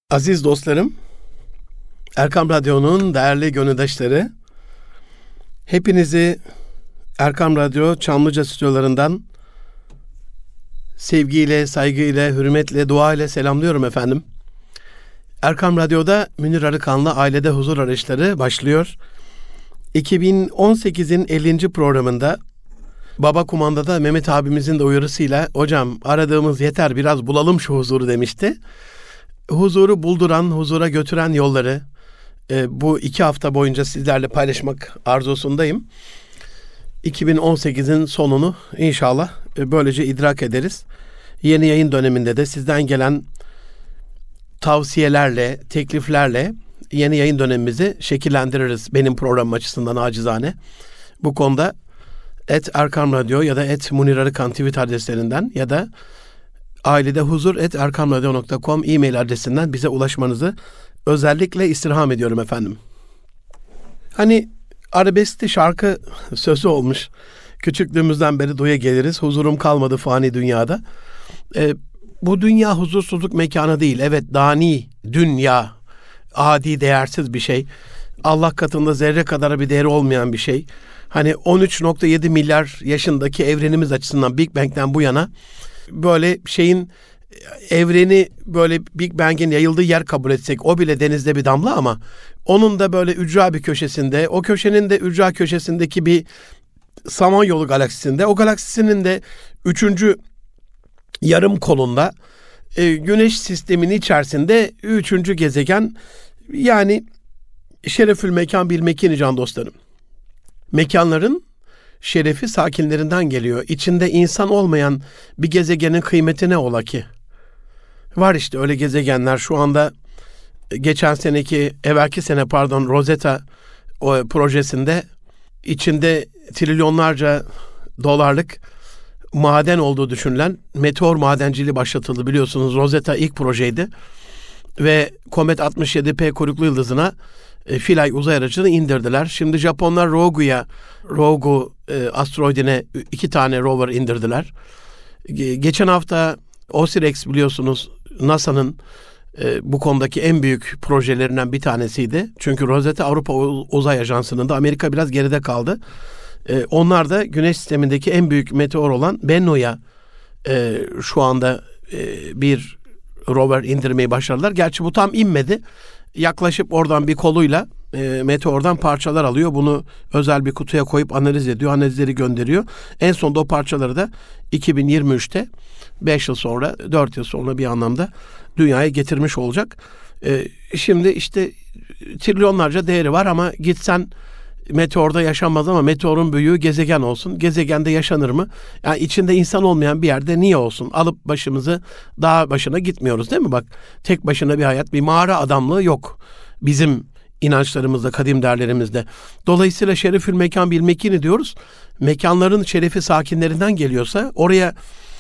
Aziz dostlarım, Erkam Radyo'nun değerli gönüldaşları, hepinizi Erkam Radyo Çamlıca stüdyolarından sevgiyle, saygıyla, hürmetle, dua ile selamlıyorum efendim. Erkam Radyo'da Münir Arıkan'la Ailede Huzur Arayışları başlıyor. 2018'in 50. programında Baba Kumanda'da Mehmet abimizin de uyarısıyla hocam aradığımız yeter biraz bulalım şu huzuru demişti. Huzuru bulduran, huzura götüren yolları bu 2 hafta boyunca sizlerle paylaşmak arzusundayım. 2018'in sonunu inşallah böylece idrak ederiz. Yeni yayın döneminde de sizden gelen tavsiyelerle, tekliflerle yeni yayın dönemimizi şekillendiririz benim programım açısından acizane. Bu konuda @Erkam Radyo ya da @Munir Arıkan tweet adreslerinden ya da ailedehuzur@erkamradyo.com e-mail adresinden bize ulaşmanızı özellikle istirham ediyorum efendim. Hani arabeskte şarkı sözü olmuş. Küçüklüğümüzden beri duya geliriz. Huzurum kalmadı fani dünyada. Bu dünya huzursuzluk mekanı değil. Evet, dani, dünya, adi, değersiz bir şey. Allah katında zerre kadar bir değeri olmayan bir şey. Hani 13.7 milyar yaşındaki evrenimiz açısından Big Bang'den bu yana böyle şeyin evreni böyle Big Bang'in yayıldığı yer kabul etsek o bile denizde bir damla ama onun da böyle ücra bir köşesinde, o köşenin de ücra köşesindeki bir Samanyolu galaksisinde, o galaksisinin de 3. yarım kolunda Güneş sisteminin içerisinde 3. gezegen, yani şerefül mekan bil mekini can dostlarım. Mekanların şerefi sakinlerinden geliyor. İçinde insan olmayan bir gezegenin kıymeti ne ola ki? Var işte öyle gezegenler şu anda evvelki sene Rosetta projesinde içinde trilyonlarca dolarlık maden olduğu düşünülen meteor madenciliği başlatıldı. Biliyorsunuz Rosetta ilk projeydi ve Komet 67P kuyruklu yıldızına Philae uzay aracını indirdiler. Şimdi Japonlar Ryugu asteroidine 2 tane rover indirdiler. Geçen hafta OSIRIS biliyorsunuz NASA'nın bu konudaki en büyük projelerinden bir tanesiydi. Çünkü Rosetta Avrupa Uzay Ajansı'nın da Amerika biraz geride kaldı. Onlar da Güneş sistemindeki en büyük meteor olan Bennu'ya şu anda bir rover indirmeyi başardılar. Gerçi bu tam inmedi. Yaklaşıp oradan bir koluyla meteordan parçalar alıyor. Bunu özel bir kutuya koyup analiz ediyor. Analizleri gönderiyor. En sonunda o parçaları da 2023'te 5 yıl sonra, 4 yıl sonra bir anlamda dünyaya getirmiş olacak. Şimdi işte trilyonlarca değeri var ama gitsen meteorda yaşanmaz ama meteorun büyüğü gezegen olsun. Gezegende yaşanır mı? Yani içinde insan olmayan bir yerde niye olsun? Alıp başımızı dağ başına gitmiyoruz değil mi? Bak, tek başına bir hayat, bir mağara adamlığı yok bizim inançlarımızda, kadim değerlerimizde. Dolayısıyla şerefül mekan bil mekini diyoruz. Mekanların şerefi sakinlerinden geliyorsa oraya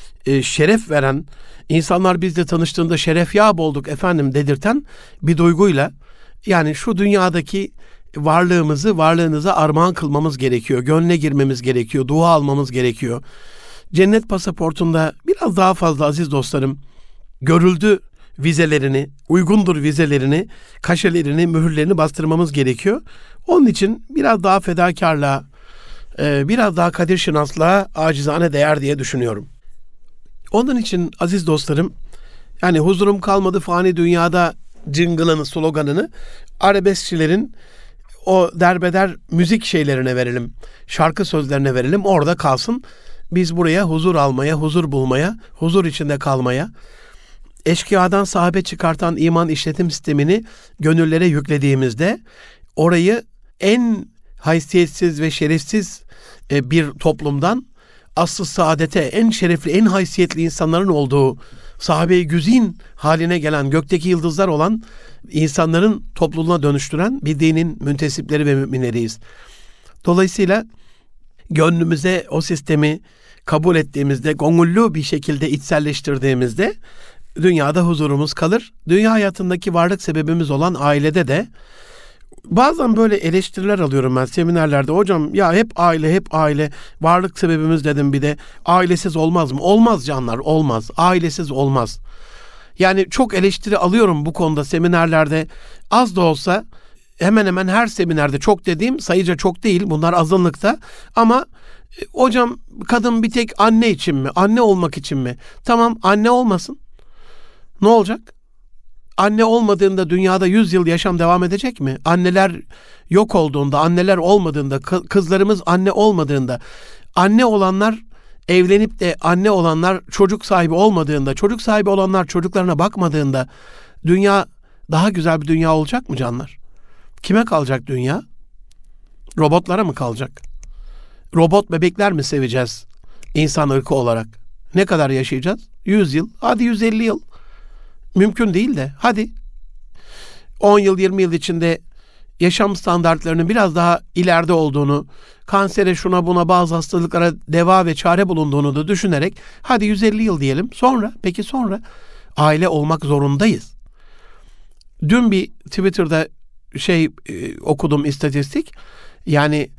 şeref veren, insanlar bizle tanıştığında şeref yâb olduk efendim dedirten bir duyguyla, yani şu dünyadaki varlığınıza armağan kılmamız gerekiyor. Gönle girmemiz gerekiyor. Dua almamız gerekiyor. Cennet pasaportunda biraz daha fazla aziz dostlarım görüldü vizelerini, uygundur vizelerini, kaşelerini, mühürlerini bastırmamız gerekiyor. Onun için biraz daha fedakarlığa, biraz daha kadir şinaslığa acizane değer diye düşünüyorum. Onun için aziz dostlarım, yani huzurum kalmadı fani dünyada jingle'ını, sloganını arabeskçilerin o derbeder müzik şeylerine verelim. Şarkı sözlerine verelim. Orada kalsın. Biz buraya huzur almaya, huzur bulmaya, huzur içinde kalmaya, eşkıyadan sahabe çıkartan iman işletim sistemini gönüllere yüklediğimizde orayı en haysiyetsiz ve şerefsiz bir toplumdan asıl saadete, en şerefli, en haysiyetli insanların olduğu sahabe-i güzin haline gelen, gökteki yıldızlar olan insanların topluluğuna dönüştüren bir dinin müntesipleri ve müminleriyiz. Dolayısıyla gönlümüze o sistemi kabul ettiğimizde, gönüllü bir şekilde içselleştirdiğimizde dünyada huzurumuz kalır. Dünya hayatındaki varlık sebebimiz olan ailede de bazen böyle eleştiriler alıyorum ben seminerlerde. Hocam ya hep aile, varlık sebebimiz dedim, bir de ailesiz olmaz mı? Olmaz canlar, olmaz. Ailesiz olmaz. Yani çok eleştiri alıyorum bu konuda seminerlerde. Az da olsa hemen hemen her seminerde, çok dediğim sayıca çok değil, bunlar azınlıkta, ama hocam kadın bir tek anne için mi? Anne olmak için mi? Tamam, anne olmasın. Ne olacak? Anne olmadığında dünyada 100 yıl yaşam devam edecek mi? Anneler yok olduğunda, anneler olmadığında, kızlarımız anne olmadığında, anne olanlar evlenip de anne olanlar çocuk sahibi olmadığında, çocuk sahibi olanlar çocuklarına bakmadığında dünya daha güzel bir dünya olacak mı canlar? Kime kalacak dünya? Robotlara mı kalacak? Robot bebekler mi seveceğiz insan ırkı olarak? Ne kadar yaşayacağız? 100 yıl, hadi 150 yıl. Mümkün değil de hadi 10 yıl 20 yıl içinde yaşam standartlarının biraz daha ileride olduğunu, kansere, şuna buna, bazı hastalıklara deva ve çare bulunduğunu da düşünerek hadi 150 yıl diyelim. Sonra, peki sonra aile olmak zorundayız. Dün bir Twitter'da okudum, istatistik. Yani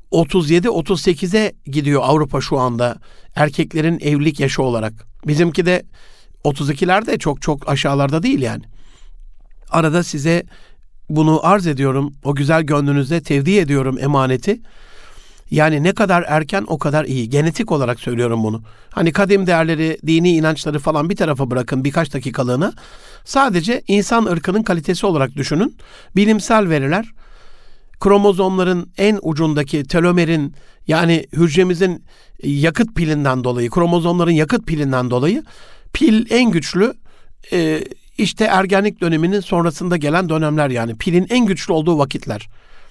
37-38'e gidiyor Avrupa şu anda erkeklerin evlilik yaşı olarak. Bizimki de 32'lerde, çok çok aşağılarda değil yani. Arada size bunu arz ediyorum. O güzel gönlünüze tevdi ediyorum emaneti. Yani ne kadar erken o kadar iyi. Genetik olarak söylüyorum bunu. Hani kadim değerleri, dini inançları falan bir tarafa bırakın birkaç dakikalığına. Sadece insan ırkının kalitesi olarak düşünün. Bilimsel veriler, kromozomların en ucundaki telomerin, yani hücremizin yakıt pilinden dolayı, kromozomların yakıt pilinden dolayı, pil en güçlü işte ergenlik döneminin sonrasında gelen dönemler, yani pilin en güçlü olduğu vakitler.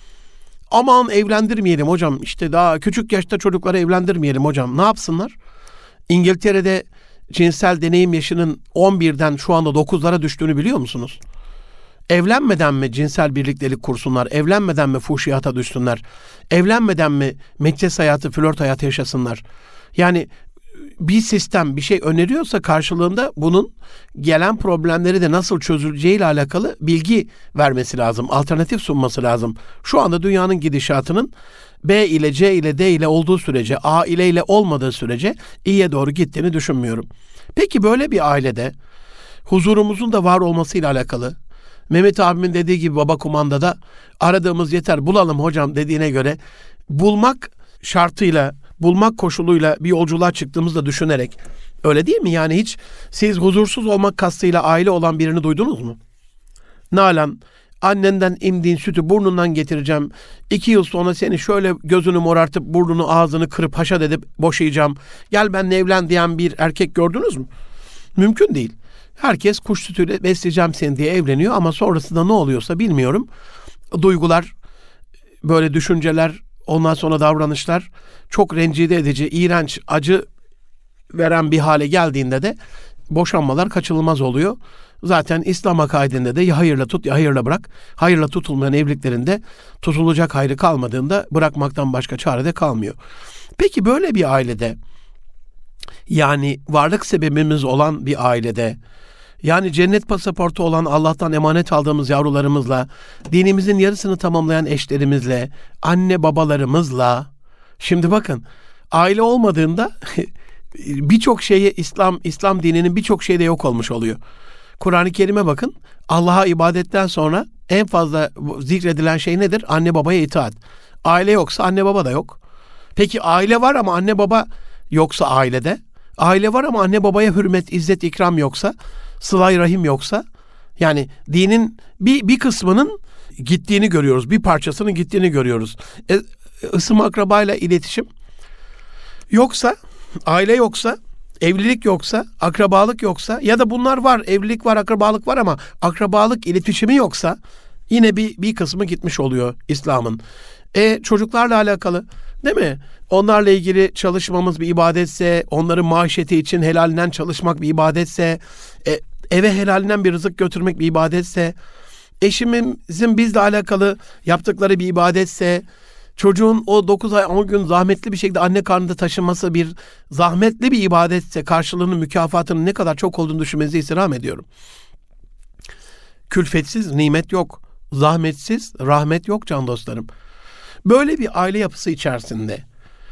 Aman evlendirmeyelim hocam, işte daha küçük yaşta çocukları evlendirmeyelim hocam. Ne yapsınlar? İngiltere'de cinsel deneyim yaşının 11'den şu anda 9'lara düştüğünü biliyor musunuz? Evlenmeden mi cinsel birliktelik kursunlar? Evlenmeden mi fuhşiyata düşsünler? Evlenmeden mi meclis hayatı, flört hayatı yaşasınlar? Yani bir sistem bir şey öneriyorsa karşılığında bunun gelen problemleri de nasıl çözüleceğiyle alakalı bilgi vermesi lazım. Alternatif sunması lazım. Şu anda dünyanın gidişatının B ile, C ile, D ile olduğu sürece, A ile olmadığı sürece iyiye doğru gittiğini düşünmüyorum. Peki böyle bir ailede huzurumuzun da var olmasıyla alakalı, Mehmet abimin dediği gibi baba kumandada aradığımız yeter bulalım hocam dediğine göre, bulmak şartıyla, bulmak koşuluyla bir yolculuğa çıktığımızda düşünerek, öyle değil mi? Yani hiç siz huzursuz olmak kastıyla aile olan birini duydunuz mu? Nalan, annenden emdiğin sütü burnundan getireceğim. 2 yıl sonra seni şöyle gözünü morartıp burnunu ağzını kırıp haşat edip boşayacağım. Gel benimle evlen diyen bir erkek gördünüz mü? Mümkün değil. Herkes kuş sütüyle besleyeceğim seni diye evleniyor ama sonrasında ne oluyorsa bilmiyorum. Duygular, böyle düşünceler, ondan sonra davranışlar çok rencide edici, iğrenç, acı veren bir hale geldiğinde de boşanmalar kaçınılmaz oluyor. Zaten İslam akaidinde de ya hayırla tut ya hayırla bırak. Hayırla tutulmayan evliliklerinde tutulacak hayrı kalmadığında bırakmaktan başka çare de kalmıyor. Peki böyle bir ailede, yani varlık sebebimiz olan bir ailede, yani cennet pasaportu olan Allah'tan emanet aldığımız yavrularımızla, dinimizin yarısını tamamlayan eşlerimizle, anne babalarımızla, şimdi bakın aile olmadığında birçok şeyi İslam dininin birçok şeyde yok olmuş oluyor. Kur'an-ı Kerim'e bakın, Allah'a ibadetten sonra en fazla zikredilen şey nedir? Anne babaya itaat. Aile yoksa anne baba da yok. Peki aile var ama anne baba yoksa ailede, aile var ama anne babaya hürmet, izzet, ikram yoksa, sıla-i rahim yoksa, yani dinin bir kısmının gittiğini görüyoruz. Bir parçasının gittiğini görüyoruz. Isım akrabayla iletişim yoksa, aile yoksa, evlilik yoksa, akrabalık yoksa, ya da bunlar var, evlilik var, akrabalık var ama akrabalık iletişimi yoksa yine bir kısmı gitmiş oluyor İslam'ın. Çocuklarla alakalı, değil mi? Onlarla ilgili çalışmamız bir ibadetse, onların maişeti için helalinden çalışmak bir ibadetse, eve helalinden bir rızık götürmek bir ibadetse, eşimizin bizle alakalı yaptıkları bir ibadetse, çocuğun o 9 ay 10 gün zahmetli bir şekilde anne karnında taşınması bir zahmetli bir ibadetse, karşılığının, mükafatının ne kadar çok olduğunu düşünmenizi istirham ediyorum. Külfetsiz nimet yok, zahmetsiz rahmet yok can dostlarım. Böyle bir aile yapısı içerisinde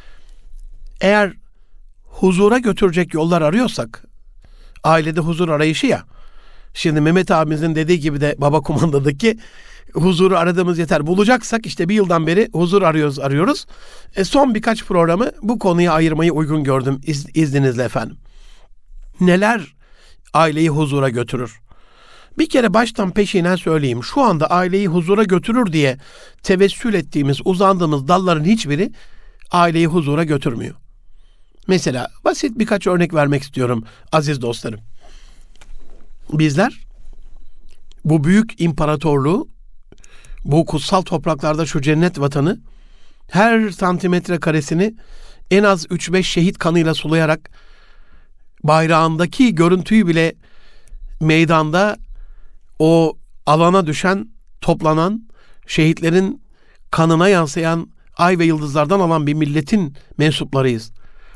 eğer huzura götürecek yollar arıyorsak, ailede huzur arayışı ya, Şimdi Mehmet abimizin dediği gibi de baba kumandadaki huzuru aradığımız yeter. Bulacaksak işte bir yıldan beri huzur arıyoruz. Son birkaç programı bu konuya ayırmayı uygun gördüm izninizle efendim. Neler aileyi huzura götürür? Bir kere baştan peşinen söyleyeyim. Şu anda aileyi huzura götürür diye tevessül ettiğimiz, uzandığımız dalların hiçbiri aileyi huzura götürmüyor. Mesela basit birkaç örnek vermek istiyorum aziz dostlarım. Bizler bu büyük imparatorluğu, bu kutsal topraklarda şu cennet vatanı her santimetre karesini en az 3-5 şehit kanıyla sulayarak bayrağındaki görüntüyü bile meydanda o alana düşen, toplanan şehitlerin kanına yansıyan ay ve yıldızlardan alan bir milletin mensuplarıyız.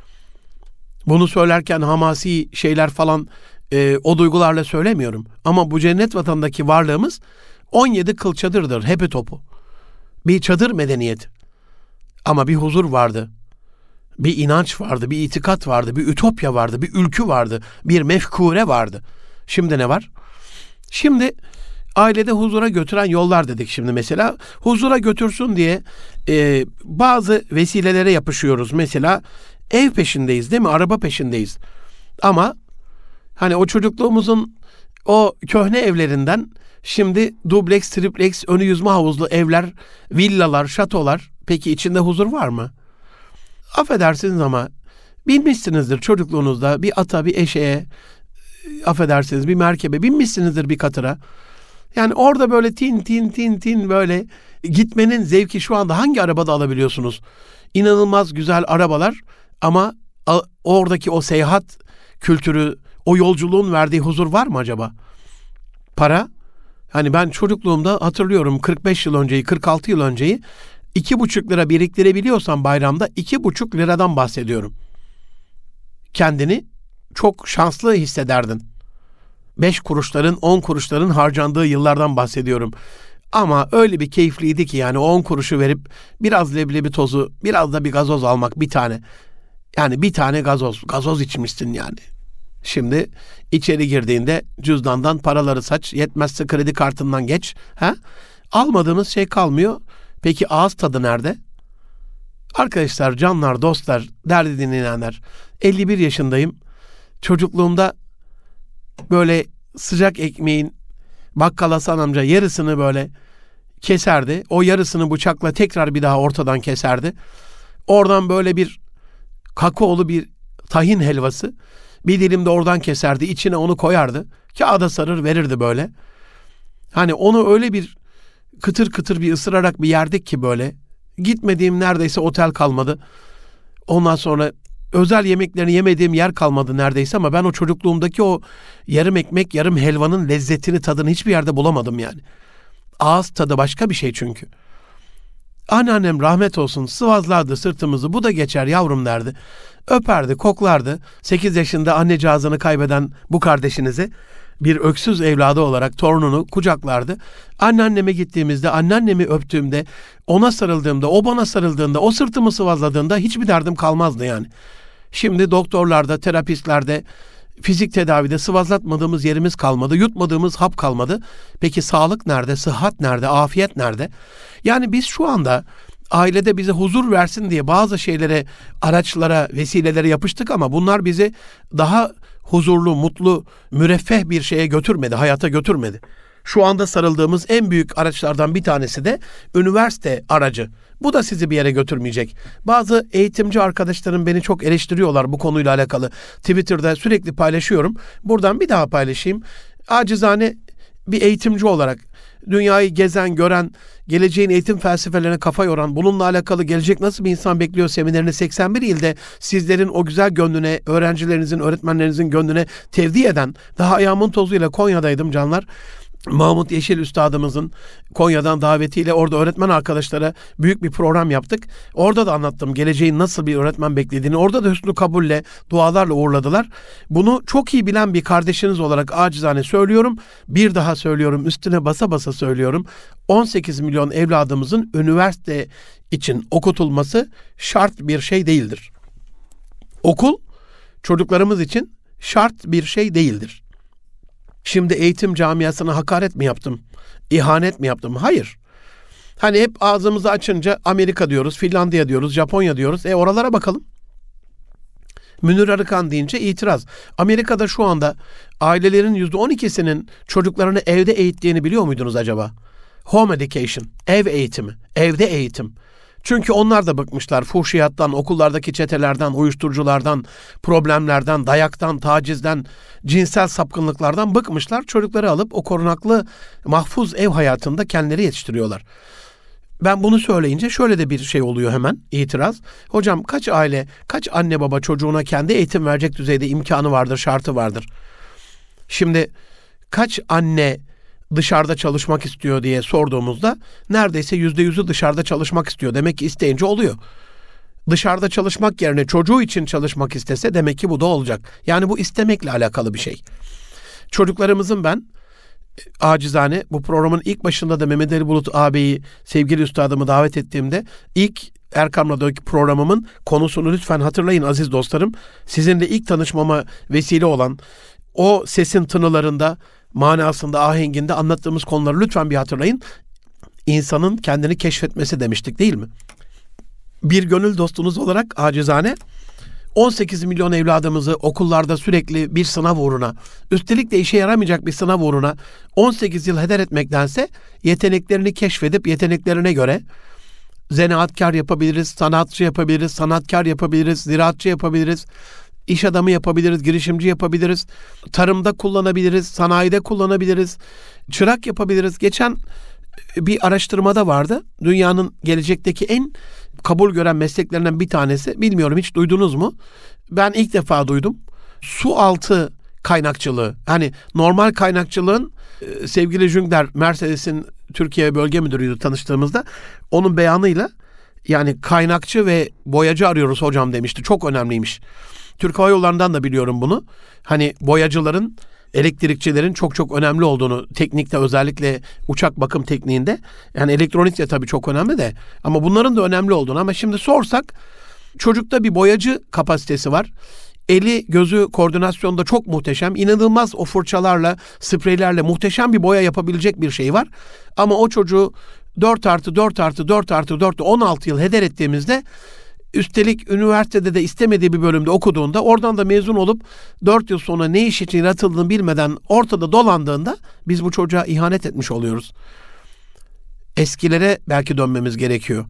Bunu söylerken hamasi şeyler falan o duygularla söylemiyorum. Ama bu cennet vatanındaki varlığımız 17 kıl çadırdır, hepi topu. Bir çadır medeniyeti. Ama bir huzur vardı. Bir inanç vardı, bir itikat vardı, bir ütopya vardı, bir ülkü vardı, bir mefkure vardı. Şimdi ne var? Şimdi ailede huzura götüren yollar dedik şimdi mesela. Huzura götürsün diye bazı vesilelere yapışıyoruz. Mesela ev peşindeyiz değil mi? Araba peşindeyiz. Ama hani o çocukluğumuzun o köhne evlerinden şimdi dubleks, tripleks, önü yüzme havuzlu evler, villalar, şatolar. Peki içinde huzur var mı? Affedersiniz ama binmişsinizdir çocukluğunuzda bir ata, bir eşeğe, affedersiniz bir merkebe binmişsinizdir bir katıra. Yani orada böyle tin böyle gitmenin zevki şu anda hangi arabada alabiliyorsunuz? İnanılmaz güzel arabalar ama oradaki o seyahat kültürü, o yolculuğun verdiği huzur var mı acaba? Para? Hani ben çocukluğumda hatırlıyorum 45 yıl önceyi, 46 yıl önceyi 2,5 lira biriktirebiliyorsam bayramda 2,5 liradan bahsediyorum. Kendini çok şanslı hissederdin. 5 kuruşların, 10 kuruşların harcandığı yıllardan bahsediyorum. Ama öyle bir keyifliydi ki yani 10 kuruşu verip biraz leblebi tozu, biraz da bir gazoz almak bir tane. Yani bir tane gazoz içmişsin yani. Şimdi içeri girdiğinde cüzdandan paraları saç, yetmezse kredi kartından geç. Almadığımız şey kalmıyor. Peki ağız tadı nerede? Arkadaşlar, canlar, dostlar, değerli dinleyenler, 51 yaşındayım. Çocukluğumda böyle sıcak ekmeğin bakkal Hasan amca yarısını böyle keserdi. O yarısını bıçakla tekrar bir daha ortadan keserdi. Oradan böyle bir kakaolu bir tahin helvası bir dilim de oradan keserdi. İçine onu koyardı. Kağıda sarır verirdi böyle. Hani onu öyle bir kıtır kıtır bir ısırarak bir yerdik ki böyle. Gitmediğim neredeyse otel kalmadı. Ondan sonra özel yemeklerini yemediğim yer kalmadı neredeyse ama ben o çocukluğumdaki o yarım ekmek, yarım helvanın lezzetini, tadını hiçbir yerde bulamadım yani. Ağız tadı başka bir şey çünkü. Anneannem rahmet olsun sıvazlardı sırtımızı, bu da geçer yavrum derdi. Öperdi, koklardı. 8 yaşında annecağızını kaybeden bu kardeşinizi bir öksüz evladı olarak torununu kucaklardı. Anneanneme gittiğimizde, anneannemi öptüğümde, ona sarıldığımda, o bana sarıldığında, o sırtımı sıvazladığında hiçbir derdim kalmazdı yani. Şimdi doktorlarda, terapistlerde, fizik tedavide sıvazlatmadığımız yerimiz kalmadı, yutmadığımız hap kalmadı. Peki sağlık nerede, sıhhat nerede, afiyet nerede? Yani biz şu anda ailede bize huzur versin diye bazı şeylere, araçlara, vesilelere yapıştık ama bunlar bizi daha huzurlu, mutlu, müreffeh bir şeye götürmedi, hayata götürmedi. Şu anda sarıldığımız en büyük araçlardan bir tanesi de üniversite aracı. Bu da sizi bir yere götürmeyecek. Bazı eğitimci arkadaşlarım beni çok eleştiriyorlar bu konuyla alakalı. Twitter'da sürekli paylaşıyorum. Buradan bir daha paylaşayım. Acizane bir eğitimci olarak dünyayı gezen, gören, geleceğin eğitim felsefelerine kafa yoran, bununla alakalı gelecek nasıl bir insan bekliyor seminerini 81 ilde sizlerin o güzel gönlüne, öğrencilerinizin, öğretmenlerinizin gönlüne tevdi eden, daha ayağımın tozuyla Konya'daydım canlar. Mahmut Yeşil Üstadımızın Konya'dan davetiyle orada öğretmen arkadaşlara büyük bir program yaptık. Orada da anlattım geleceğin nasıl bir öğretmen beklediğini. Orada da hüsnü kabulle, dualarla uğurladılar. Bunu çok iyi bilen bir kardeşiniz olarak acizane söylüyorum. Bir daha söylüyorum, üstüne basa basa söylüyorum. 18 milyon evladımızın üniversite için okutulması şart bir şey değildir. Okul çocuklarımız için şart bir şey değildir. Şimdi eğitim camiasına hakaret mi yaptım? İhanet mi yaptım? Hayır. Hani hep ağzımızı açınca Amerika diyoruz, Finlandiya diyoruz, Japonya diyoruz. Oralara bakalım. Münir Arıkan deyince itiraz. Amerika'da şu anda ailelerin %12'sinin çocuklarını evde eğittiğini biliyor muydunuz acaba? Home education, ev eğitimi, evde eğitim. Çünkü onlar da bıkmışlar fuhşiyattan, okullardaki çetelerden, uyuşturuculardan, problemlerden, dayaktan, tacizden, cinsel sapkınlıklardan bıkmışlar. Çocukları alıp o korunaklı, mahfuz ev hayatında kendileri yetiştiriyorlar. Ben bunu söyleyince şöyle de bir şey oluyor hemen, itiraz. Hocam kaç aile, kaç anne baba çocuğuna kendi eğitim verecek düzeyde imkanı vardır, şartı vardır. Şimdi kaç anne dışarıda çalışmak istiyor diye sorduğumuzda neredeyse %100'ü dışarıda çalışmak istiyor. Demek ki isteyince oluyor. Dışarıda çalışmak yerine çocuğu için çalışmak istese demek ki bu da olacak. Yani bu istemekle alakalı bir şey. Çocuklarımızın ben acizane bu programın ilk başında da Mehmet Ali Bulut ağabeyi, sevgili üstadımı davet ettiğimde ilk Erkam Radyo'daki programımın konusunu lütfen hatırlayın aziz dostlarım. Sizinle ilk tanışmama vesile olan o sesin tınılarında, manasında, ahenginde anlattığımız konuları lütfen bir hatırlayın. İnsanın kendini keşfetmesi demiştik değil mi? Bir gönül dostunuz olarak acizane 18 milyon evladımızı okullarda sürekli bir sınav uğruna, üstelik de işe yaramayacak bir sınav uğruna 18 yıl heder etmektense yeteneklerini keşfedip yeteneklerine göre zanaatkar yapabiliriz, sanatçı yapabiliriz, sanatkar yapabiliriz, ziraatçı yapabiliriz, iş adamı yapabiliriz, girişimci yapabiliriz, tarımda kullanabiliriz, sanayide kullanabiliriz, çırak yapabiliriz. Geçen bir araştırmada vardı. Dünyanın gelecekteki en kabul gören mesleklerinden bir tanesi. Bilmiyorum hiç duydunuz mu? Ben ilk defa duydum. Su altı kaynakçılığı. Hani normal kaynakçılığın sevgili Jüngler, Mercedes'in Türkiye bölge müdürüydü tanıştığımızda. Onun beyanıyla yani kaynakçı ve boyacı arıyoruz hocam demişti. Çok önemliymiş. Türk Hava Yolları'ndan da biliyorum bunu. Hani boyacıların, elektrikçilerin çok çok önemli olduğunu, teknikte özellikle uçak bakım tekniğinde, yani elektronik de tabii çok önemli de ama bunların da önemli olduğunu. Ama şimdi sorsak çocukta bir boyacı kapasitesi var. Eli gözü koordinasyonda çok muhteşem. İnanılmaz o fırçalarla, spreylerle muhteşem bir boya yapabilecek bir şey var. Ama o çocuğu 4+4+4+4 16 yıl heder ettiğimizde, üstelik üniversitede de istemediği bir bölümde okuduğunda, oradan da mezun olup 4 yıl sonra ne iş için yaratıldığını bilmeden ortada dolandığında biz bu çocuğa ihanet etmiş oluyoruz. Eskilere belki dönmemiz gerekiyor.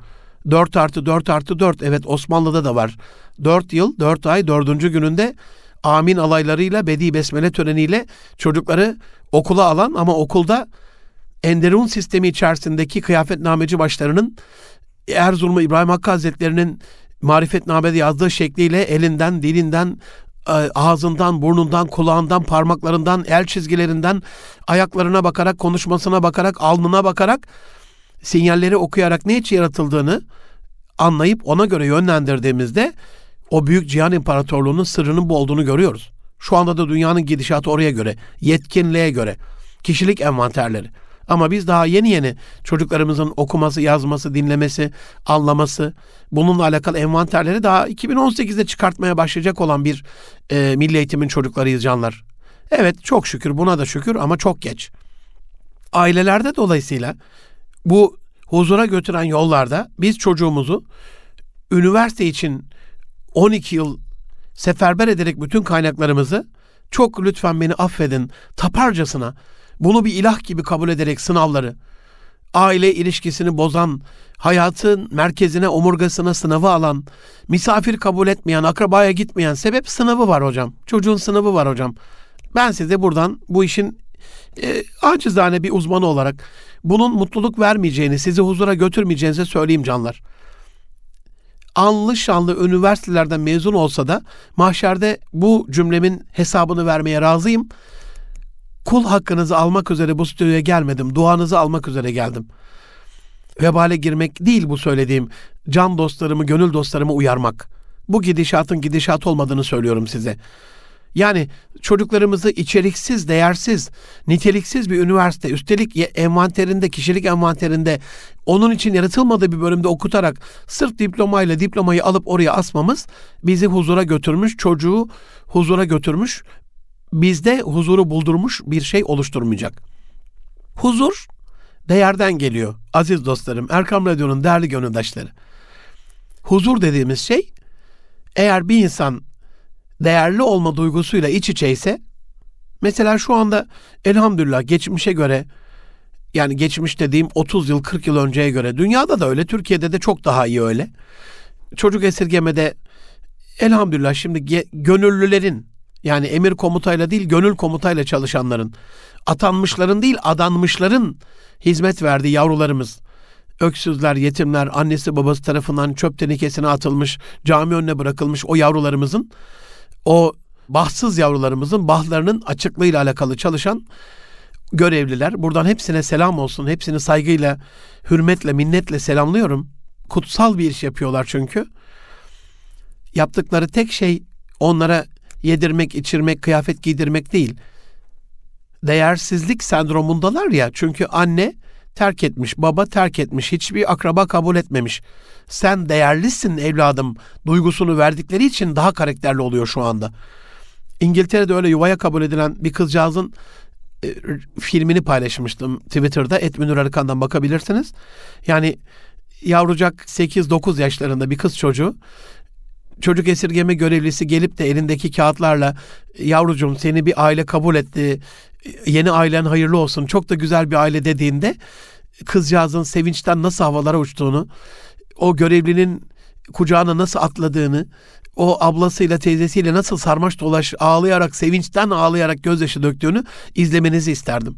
4+4+4 evet Osmanlı'da da var. 4 yıl, 4 ay, 4. gününde amin alaylarıyla, bedi besmele töreniyle çocukları okula alan ama okulda Enderun sistemi içerisindeki kıyafetnameci başlarının Erzurumlu İbrahim Hakkı Hazretleri'nin marifetnamede yazdığı şekliyle elinden, dilinden, ağzından, burnundan, kulağından, parmaklarından, el çizgilerinden, ayaklarına bakarak, konuşmasına bakarak, alnına bakarak, sinyalleri okuyarak ne için yaratıldığını anlayıp ona göre yönlendirdiğimizde o büyük cihan imparatorluğunun sırrının bu olduğunu görüyoruz. Şu anda da dünyanın gidişatı oraya göre, yetkinliğe göre, kişilik envanterleri. Ama biz daha yeni yeni çocuklarımızın okuması, yazması, dinlemesi, anlaması, bununla alakalı envanterleri daha 2018'de çıkartmaya başlayacak olan bir milli eğitimin çocuklarıyız canlar. Evet çok şükür, buna da şükür ama çok geç. Ailelerde dolayısıyla bu huzura götüren yollarda biz çocuğumuzu üniversite için 12 yıl seferber ederek bütün kaynaklarımızı, çok lütfen beni affedin, taparcasına, bunu bir ilah gibi kabul ederek sınavları, aile ilişkisini bozan, hayatın merkezine, omurgasına sınavı alan, misafir kabul etmeyen, akrabaya gitmeyen, sebep sınavı var hocam. Çocuğun sınavı var hocam. Ben size buradan bu işin acizane bir uzmanı olarak bunun mutluluk vermeyeceğini, sizi huzura götürmeyeceğinizi söyleyeyim canlar. Anlı şanlı üniversitelerden mezun olsa da mahşerde bu cümlemin hesabını vermeye razıyım. Kul hakkınızı almak üzere bu stüdyoya gelmedim. Duanızı almak üzere geldim. Vebale girmek değil bu söylediğim. Can dostlarımı, gönül dostlarımı uyarmak. Bu gidişatın gidişat olmadığını söylüyorum size. Yani çocuklarımızı içeriksiz, değersiz, niteliksiz bir üniversite, üstelik envanterinde, kişilik envanterinde onun için yaratılmadığı bir bölümde okutarak sırf diplomayı alıp oraya asmamız bizi huzura götürmüş, çocuğu huzura götürmüş, bizde huzuru buldurmuş bir şey oluşturmayacak. Huzur değerden geliyor aziz dostlarım, Erkam Radyo'nun değerli gönüldaşları. Huzur dediğimiz şey, eğer bir insan değerli olma duygusuyla iç içeyse, mesela şu anda elhamdülillah geçmişe göre, yani geçmiş dediğim 30 yıl 40 yıl önceye göre, dünyada da öyle, Türkiye'de de çok daha iyi öyle. Çocuk esirgemede elhamdülillah şimdi gönüllülerin, yani emir komutayla değil gönül komutayla çalışanların, atanmışların değil adanmışların hizmet verdiği yavrularımız, öksüzler, yetimler, annesi babası tarafından çöp tenekesine atılmış, cami önüne bırakılmış o yavrularımızın, o bahtsız yavrularımızın bahtlarının açıklığıyla alakalı çalışan görevliler. Buradan hepsine selam olsun. Hepsini saygıyla, hürmetle, minnetle selamlıyorum. Kutsal bir iş yapıyorlar çünkü. Yaptıkları tek şey onlara yedirmek, içirmek, kıyafet giydirmek değil. Değersizlik sendromundalar ya. Çünkü anne terk etmiş, baba terk etmiş, hiçbir akraba kabul etmemiş. Sen değerlisin evladım duygusunu verdikleri için daha karakterli oluyor şu anda. İngiltere'de öyle yuvaya kabul edilen bir kızcağızın filmini paylaşmıştım Twitter'da. Münir Arıkan'dan bakabilirsiniz. Yani yavrucak 8-9 yaşlarında bir kız çocuğu. Çocuk esirgeme görevlisi gelip de elindeki kağıtlarla, yavrucuğum seni bir aile kabul etti, yeni ailen hayırlı olsun, çok da güzel bir aile dediğinde kızcağızın sevinçten nasıl havalara uçtuğunu, o görevlinin kucağına nasıl atladığını, o ablasıyla teyzesiyle nasıl sarmaş dolaş ağlayarak, sevinçten ağlayarak gözyaşı döktüğünü izlemenizi isterdim.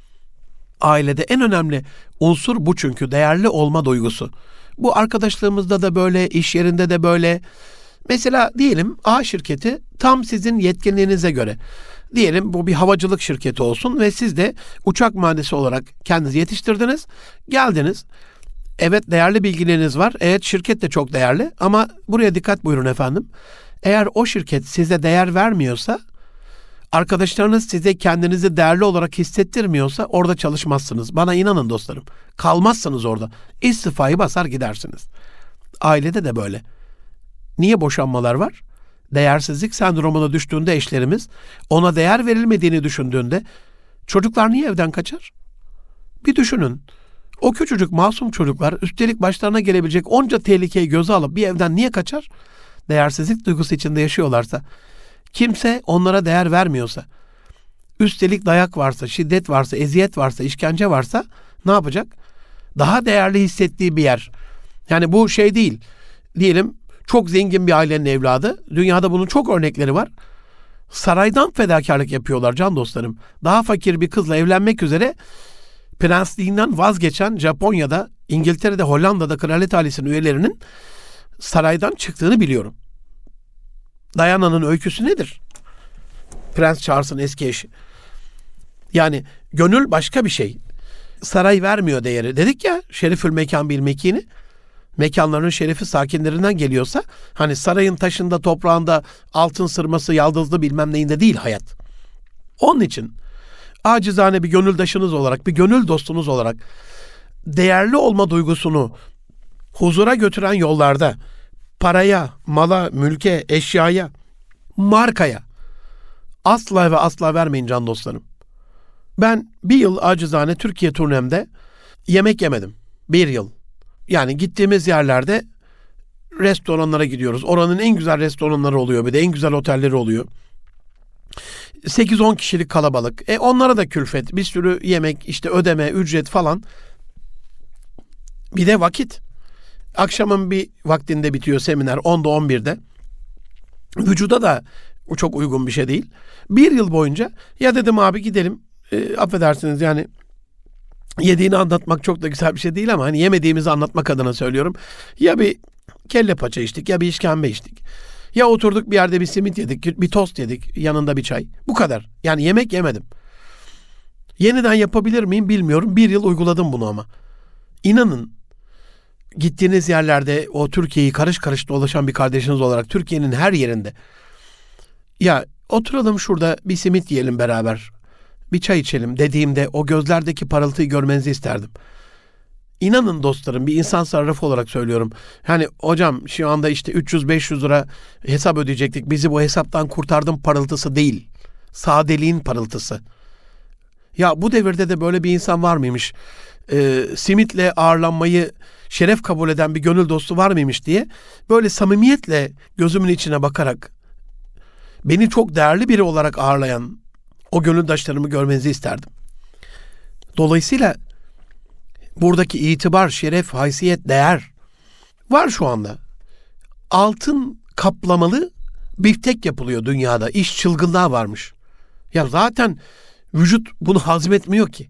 Ailede en önemli unsur bu, çünkü değerli olma duygusu. Bu arkadaşlığımızda da böyle, iş yerinde de böyle. Mesela diyelim A şirketi tam sizin yetkinliğinize göre. Diyelim bu bir havacılık şirketi olsun ve siz de uçak mühendisi olarak kendinizi yetiştirdiniz. Geldiniz. Evet, değerli bilgileriniz var. Evet, şirket de çok değerli ama buraya dikkat buyurun efendim. Eğer o şirket size değer vermiyorsa, arkadaşlarınız size kendinizi değerli olarak hissettirmiyorsa orada çalışmazsınız. Bana inanın dostlarım. Kalmazsınız orada. İstifayı basar gidersiniz. Ailede de böyle. Niye boşanmalar var? Değersizlik sendromuna düştüğünde eşlerimiz, ona değer verilmediğini düşündüğünde çocuklar niye evden kaçar? Bir düşünün. O küçücük masum çocuklar üstelik başlarına gelebilecek onca tehlikeyi göze alıp bir evden niye kaçar? Değersizlik duygusu içinde yaşıyorlarsa, kimse onlara değer vermiyorsa, üstelik dayak varsa, şiddet varsa, eziyet varsa, işkence varsa ne yapacak? Daha değerli hissettiği bir yer. Yani bu şey değil. Diyelim çok zengin bir ailenin evladı. Dünyada bunun çok örnekleri var. Saraydan fedakarlık yapıyorlar can dostlarım. Daha fakir bir kızla evlenmek üzere prensliğinden vazgeçen, Japonya'da, İngiltere'de, Hollanda'da kraliyet ailesinin üyelerinin saraydan çıktığını biliyorum. Diana'nın öyküsü nedir? Prens Charles'ın eski eşi. Yani gönül başka bir şey. Saray vermiyor değeri. Dedik ya, şerifül mekan bil mekini. Mekanların şerefi sakinlerinden geliyorsa, hani sarayın taşında, toprağında, altın sırması, yaldızlı bilmem neyinde değil hayat. Onun için acizane bir gönüldaşınız olarak, bir gönül dostunuz olarak değerli olma duygusunu huzura götüren yollarda paraya, mala, mülke, eşyaya, markaya asla ve asla vermeyin can dostlarım. Ben bir yıl acizane Türkiye turnemde yemek yemedim. Bir yıl. Yani gittiğimiz yerlerde restoranlara gidiyoruz. Oranın en güzel restoranları oluyor, bir de en güzel otelleri oluyor. 8-10 kişilik kalabalık. Onlara da külfet. Bir sürü yemek, işte ödeme, ücret falan. Bir de vakit. Akşamın bir vaktinde bitiyor seminer, 10'da 11'de. Vücuda da çok uygun bir şey değil. Bir yıl boyunca ya dedim abi gidelim, affedersiniz yani yediğini anlatmak çok da güzel bir şey değil ama hani yemediğimizi anlatmak adına söylüyorum. Ya bir kelle paça içtik, ya bir işkembe içtik. Ya oturduk bir yerde bir simit yedik, bir tost yedik, yanında bir çay. Bu kadar. Yani yemek yemedim. Yeniden yapabilir miyim bilmiyorum. Bir yıl uyguladım bunu ama. İnanın, gittiğiniz yerlerde o Türkiye'yi karış karış dolaşan bir kardeşiniz olarak Türkiye'nin her yerinde, ya oturalım şurada bir simit yiyelim beraber, bir çay içelim dediğimde o gözlerdeki parıltıyı görmenizi isterdim. İnanın dostlarım, bir insan sarrafı olarak söylüyorum. Hani hocam şu anda işte 300-500 lira hesap ödeyecektik, bizi bu hesaptan kurtardım parıltısı değil. sadeliğin parıltısı. Ya bu devirde de böyle bir insan var mıymış? Simitle ağırlanmayı şeref kabul eden bir gönül dostu var mıymış diye böyle samimiyetle gözümün içine bakarak beni çok değerli biri olarak ağırlayan o gönüldaşlarımı görmenizi isterdim. Dolayısıyla buradaki itibar, şeref, haysiyet, değer var şu anda. Altın kaplamalı biftek yapılıyor dünyada. İş çılgınlığa varmış. Ya zaten vücut bunu hazmetmiyor ki.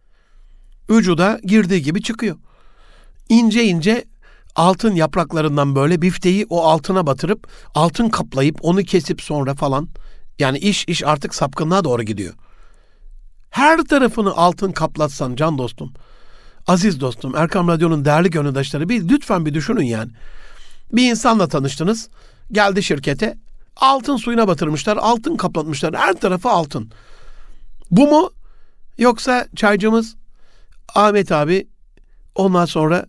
Vücuda girdiği gibi çıkıyor. İnce ince altın yapraklarından böyle bifteyi o altına batırıp altın kaplayıp onu kesip sonra falan. Yani iş artık sapkınlığa doğru gidiyor. Her tarafını altın kaplatsan can dostum, aziz dostum, Erkam Radyo'nun değerli gönüldaşları lütfen bir düşünün yani. Bir insanla tanıştınız, geldi şirkete, altın suyuna batırmışlar, altın kaplatmışlar, her tarafı altın. Bu mu? Yoksa çaycımız Ahmet abi ondan sonra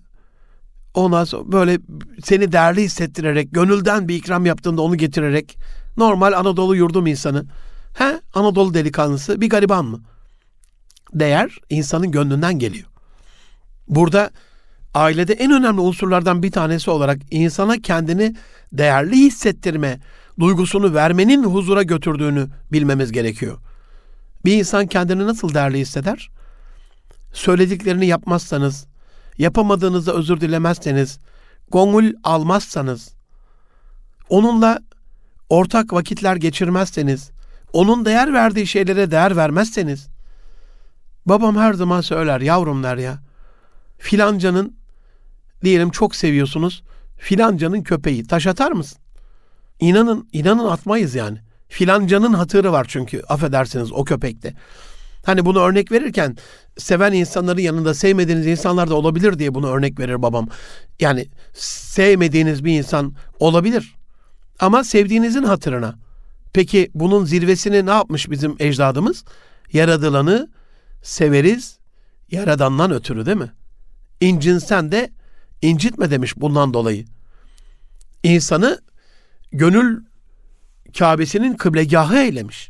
böyle seni değerli hissettirerek, gönülden bir ikram yaptığında onu getirerek, normal Anadolu yurdum insanı, Anadolu delikanlısı bir gariban mı? Değer insanın gönlünden geliyor. Burada ailede en önemli unsurlardan bir tanesi olarak insana kendini değerli hissettirme duygusunu vermenin huzura götürdüğünü bilmemiz gerekiyor. Bir insan kendini nasıl değerli hisseder? Söylediklerini yapmazsanız, yapamadığınızda özür dilemezseniz, gongul almazsanız, onunla ortak vakitler geçirmezseniz, onun değer verdiği şeylere değer vermezseniz, babam her zaman söyler, yavrum der ya, filancanın, diyelim çok seviyorsunuz, filancanın köpeği, taş atar mısın? İnanın atmayız yani. Filancanın hatırı var çünkü, affedersiniz o köpekte. Hani bunu örnek verirken, seven insanların yanında sevmediğiniz insanlar da olabilir diye bunu örnek verir babam. Yani sevmediğiniz bir insan olabilir. Ama sevdiğinizin hatırına. Peki bunun zirvesini ne yapmış bizim ecdadımız? Yaradılanı severiz, yaradandan ötürü değil mi? İncinsen de incitme demiş bundan dolayı. İnsanı gönül Kâbesinin kıblegahı eylemiş.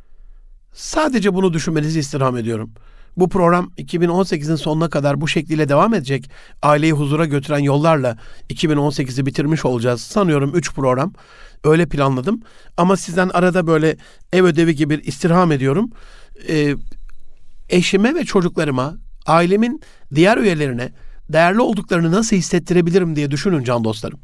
Sadece bunu düşünmenizi istirham ediyorum. Bu program 2018'in sonuna kadar bu şekliyle devam edecek. Aileyi huzura götüren yollarla 2018'i bitirmiş olacağız. Sanıyorum 3 program. Öyle planladım. Ama sizden arada böyle ev ödevi gibi istirham ediyorum. Eşime ve çocuklarıma, ailemin diğer üyelerine değerli olduklarını nasıl hissettirebilirim diye düşünün can dostlarım.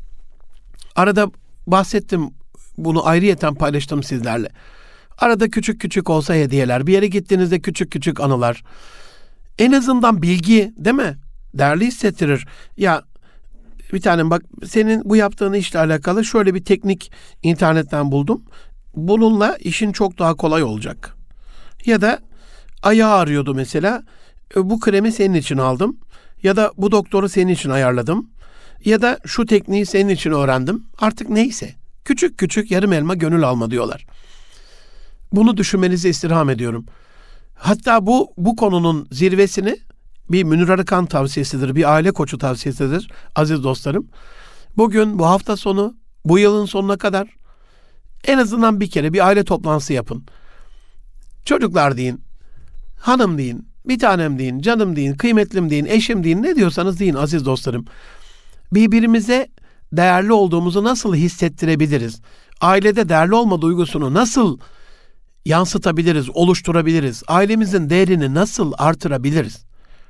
Arada bahsettim, bunu ayrıyeten paylaştım sizlerle. Arada küçük küçük olsa hediyeler, bir yere gittiğinizde küçük küçük anılar. En azından bilgi değil mi? Değerli hissettirir. Ya bir tanem bak, senin bu yaptığın işle alakalı şöyle bir teknik internetten buldum. Bununla işin çok daha kolay olacak. Ya da ayağı ağrıyordu mesela. Bu kremi senin için aldım. Ya da bu doktoru senin için ayarladım. Ya da şu tekniği senin için öğrendim. Artık neyse. Küçük küçük yarım elma gönül alma diyorlar. Bunu düşünmenizi istirham ediyorum. Hatta bu konunun zirvesini bir Münir Arıkan tavsiyesidir, bir aile koçu tavsiyesidir aziz dostlarım. Bugün, bu hafta sonu, bu yılın sonuna kadar en azından bir kere bir aile toplantısı yapın. Çocuklar deyin, hanım deyin, bir tanem deyin, canım deyin, kıymetlim deyin, eşim deyin, ne diyorsanız deyin aziz dostlarım. Birbirimize değerli olduğumuzu nasıl hissettirebiliriz? Ailede değerli olma duygusunu nasıl yansıtabiliriz, oluşturabiliriz? Ailemizin değerini nasıl artırabiliriz?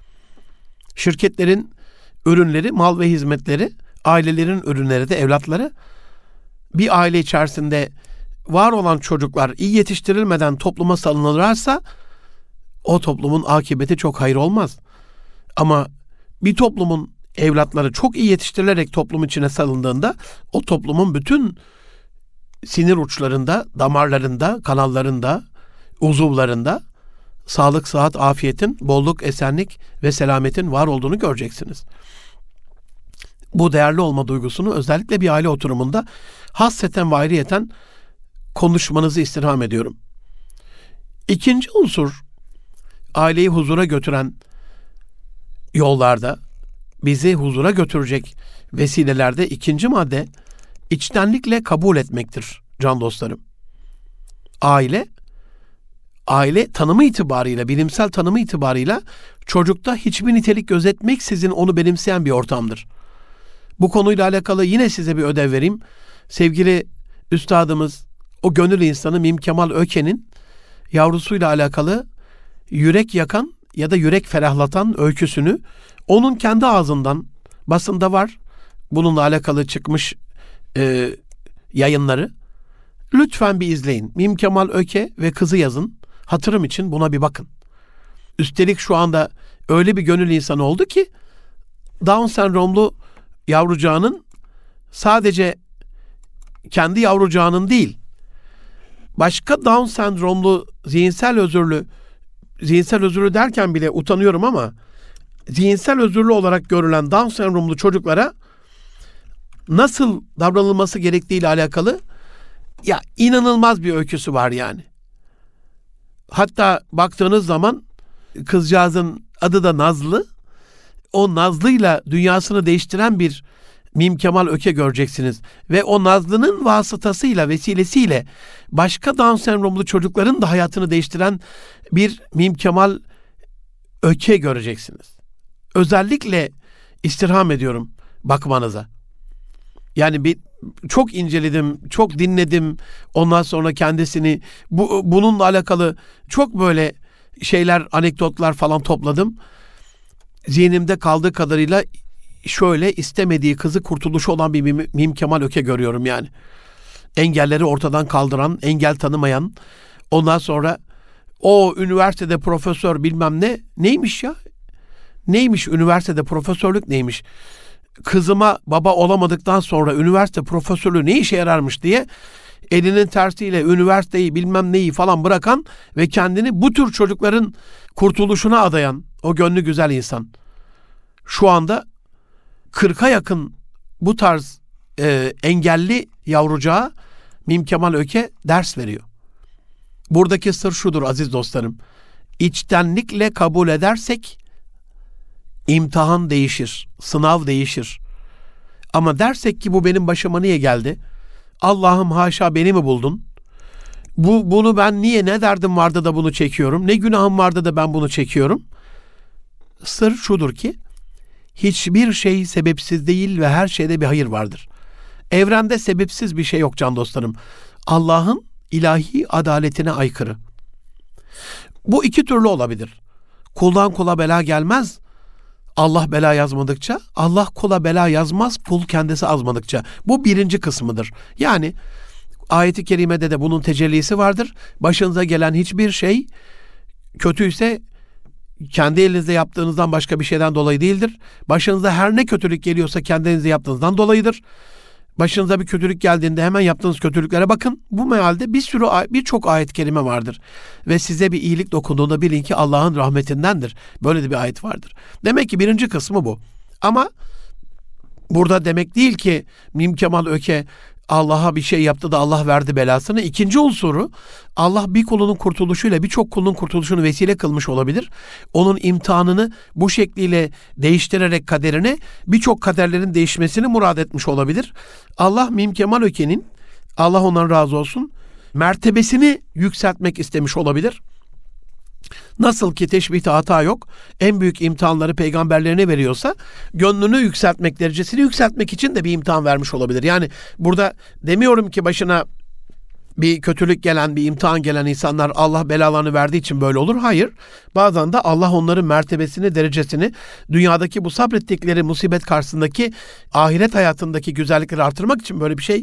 Şirketlerin ürünleri, mal ve hizmetleri, ailelerin ürünleri de evlatları. Bir aile içerisinde var olan çocuklar iyi yetiştirilmeden topluma salınırlarsa o toplumun akıbeti çok hayır olmaz. Ama bir toplumun evlatları çok iyi yetiştirilerek toplum içine salındığında o toplumun bütün sinir uçlarında, damarlarında, kanallarında, uzuvlarında sağlık, sıhhat, afiyetin, bolluk, esenlik ve selametin var olduğunu göreceksiniz. Bu değerli olma duygusunu özellikle bir aile oturumunda hasseten ve ayrıyeten konuşmanızı istirham ediyorum. İkinci unsur, aileyi huzura götüren yollarda, bizi huzura götürecek vesilelerde ikinci madde, içtenlikle kabul etmektir can dostlarım. Aile, aile tanımı itibarıyla, bilimsel tanımı itibarıyla çocukta hiçbir nitelik gözetmeksizin onu benimseyen bir ortamdır. Bu konuyla alakalı yine size bir ödev vereyim. Sevgili üstadımız, o gönül insanı Mim Kemal Öke'nin yavrusuyla alakalı yürek yakan ya da yürek ferahlatan öyküsünü onun kendi ağzından, basında var, bununla alakalı çıkmış yayınları. Lütfen bir izleyin. Mim Kemal Öke ve kızı yazın. Hatırım için buna bir bakın. Üstelik şu anda öyle bir gönül insanı oldu ki Down sendromlu yavrucağının sadece kendi yavrucağının değil, başka Down sendromlu zihinsel özürlü derken bile utanıyorum ama zihinsel özürlü olarak görülen Down sendromlu çocuklara nasıl davranılması gerektiği ile alakalı ya inanılmaz bir öyküsü var yani. Hatta baktığınız zaman kızcağızın adı da Nazlı. O Nazlı'yla dünyasını değiştiren bir Mim Kemal Öke göreceksiniz. Ve o Nazlı'nın vasıtasıyla, vesilesiyle başka Down sendromlu çocukların da hayatını değiştiren bir Mim Kemal Öke göreceksiniz. Özellikle istirham ediyorum bakmanıza. Yani çok inceledim, çok dinledim. Ondan sonra kendisini bununla alakalı çok böyle şeyler, anekdotlar falan topladım. Zihnimde kaldığı kadarıyla şöyle istemediği kızı kurtuluşu olan bir Mim Kemal Öke görüyorum yani. Engelleri ortadan kaldıran, engel tanımayan, ondan sonra o üniversitede profesör bilmem ne, neymiş ya? Neymiş üniversitede profesörlük neymiş? Kızıma baba olamadıktan sonra üniversite profesörlüğü ne işe yararmış diye elinin tersiyle üniversiteyi bilmem neyi falan bırakan ve kendini bu tür çocukların kurtuluşuna adayan o gönlü güzel insan. Şu anda 40'a yakın bu tarz engelli yavrucağa Mim Kemal Öke ders veriyor. Buradaki sır şudur aziz dostlarım. İçtenlikle kabul edersek imtihan değişir, sınav değişir. Ama dersek ki bu benim başıma niye geldi? Allah'ım haşa beni mi buldun? Bunu ben niye, ne derdim vardı da bunu çekiyorum? Ne günahım vardı da ben bunu çekiyorum? Sır şudur ki hiçbir şey sebepsiz değil ve her şeyde bir hayır vardır. Evrende sebepsiz bir şey yok can dostlarım. Allah'ın ilahi adaletine aykırı. Bu iki türlü olabilir. Kuldan kula bela gelmez. Allah bela yazmadıkça, Allah kula bela yazmaz, kul kendisi azmadıkça. Bu birinci kısmıdır. Yani ayet-i kerimede de bunun tecellisi vardır. Başınıza gelen hiçbir şey kötüyse kendi elinizde yaptığınızdan başka bir şeyden dolayı değildir. Başınıza her ne kötülük geliyorsa kendinizde yaptığınızdan dolayıdır. Başınıza bir kötülük geldiğinde hemen yaptığınız kötülüklere bakın. Bu mealde birçok ayet-i kerime vardır. Ve size bir iyilik dokunduğunda bilin ki Allah'ın rahmetindendir. Böyle de bir ayet vardır. Demek ki birinci kısmı bu. Ama burada demek değil ki Mim Kemal Öke Allah'a bir şey yaptı da Allah verdi belasını. İkinci unsuru Allah bir kulunun kurtuluşuyla birçok kulun kurtuluşunu vesile kılmış olabilir. Onun imtihanını bu şekliyle değiştirerek kaderini birçok kaderlerin değişmesini murad etmiş olabilir. Allah Mim Kemal Öke'nin, Allah ondan razı olsun, mertebesini yükseltmek istemiş olabilir. Nasıl ki teşbihte hata yok, en büyük imtihanları peygamberlerine veriyorsa, gönlünü yükseltmek, derecesini yükseltmek için de bir imtihan vermiş olabilir. Yani burada demiyorum ki başına bir kötülük gelen, bir imtihan gelen insanlar Allah belalarını verdiği için böyle olur. Hayır. Bazen de Allah onların mertebesini, derecesini, dünyadaki bu sabrettikleri musibet karşısındaki ahiret hayatındaki güzellikleri artırmak için böyle bir şey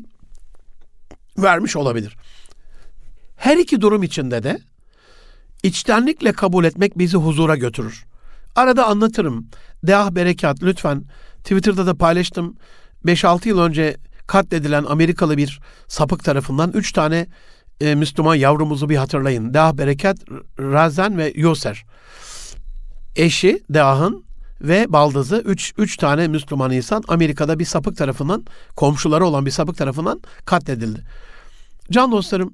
vermiş olabilir. Her iki durum içinde de İçtenlikle kabul etmek bizi huzura götürür. Arada anlatırım. Deah berekat lütfen. Twitter'da da paylaştım. 5-6 yıl önce katledilen Amerikalı bir sapık tarafından 3 tane Müslüman yavrumuzu bir hatırlayın. Deah berekat, Razen ve Yoser. Eşi Deah'ın ve baldızı 3 tane Müslüman insan Amerika'da bir sapık tarafından, komşuları olan bir sapık tarafından katledildi. Can dostlarım,